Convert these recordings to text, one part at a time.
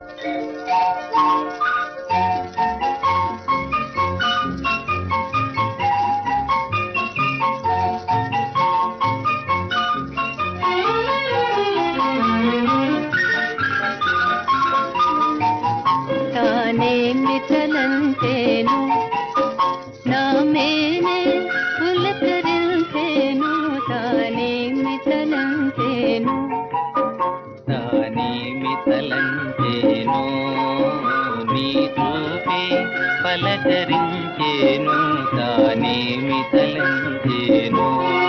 తానేమి తలంచేను నా మేనే పులకరించేను తానేమి తలంచేను తానేమి తలంచేను నీ చూపే పలకరించేను తానేమి తలంచేను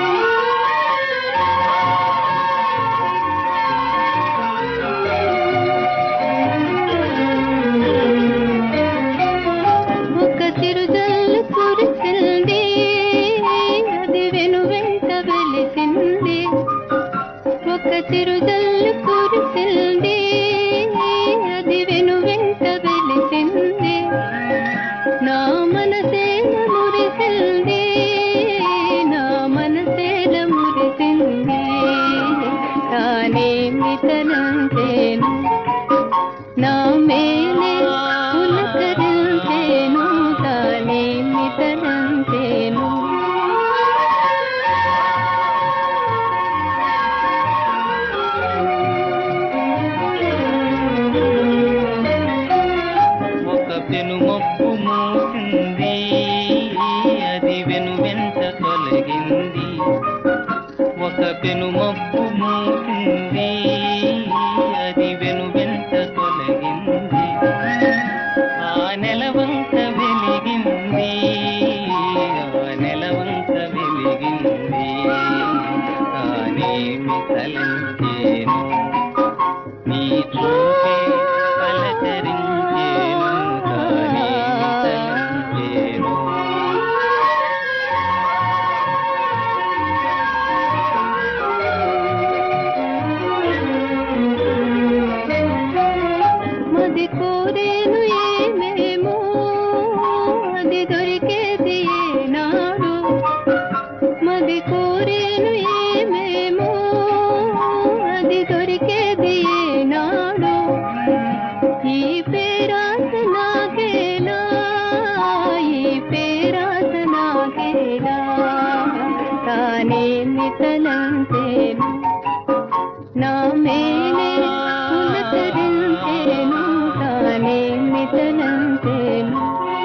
ఒక చిరుజల్లు కురిసింది అది వెనువెంట వెలిసింది ఒక చిరుజల్లు కురిసింది అది వెనువెంట వెలిసింది నా మనసేన మురిసింది నా మనసేన మురిసింది తానేమి తలంచేను నా మేలే పులకరించేను తానేమి తలంచేను ఒక పెనుమొప్పు మూసింది అది వెనువెంట తొలగింది ఒక పెనుమొప్పు మూసింది అది వెనువెంట తొలగింది ఆ నెలవంక వెలిగింది ఆ నెలవంక వెలిగింది తానేమి తలంచేను నీ చూపే పలకరించేను తానేమి తలంచేను మది కోరేను ఏమేమో అది దొరికేది ఏనాడు మది కోరేను ఏమేమో అది దొరికేది ఏనాడు ఈ పేరాస నాకేలా ఈ పేరాస నాకేలా తానేమి తలంచేను నా మేలే పులకరించేను తానేమి తలంచేను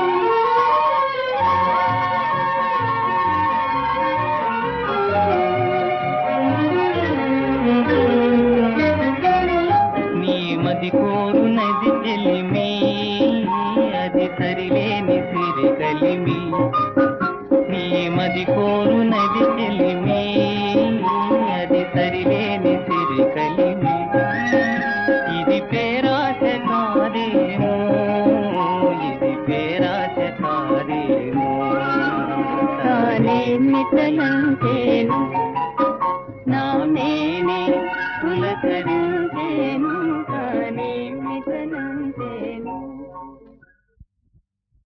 నీ మది కోరునది చెలిమి అది సరిలేని సిరి కలిమి నీ మది కోరు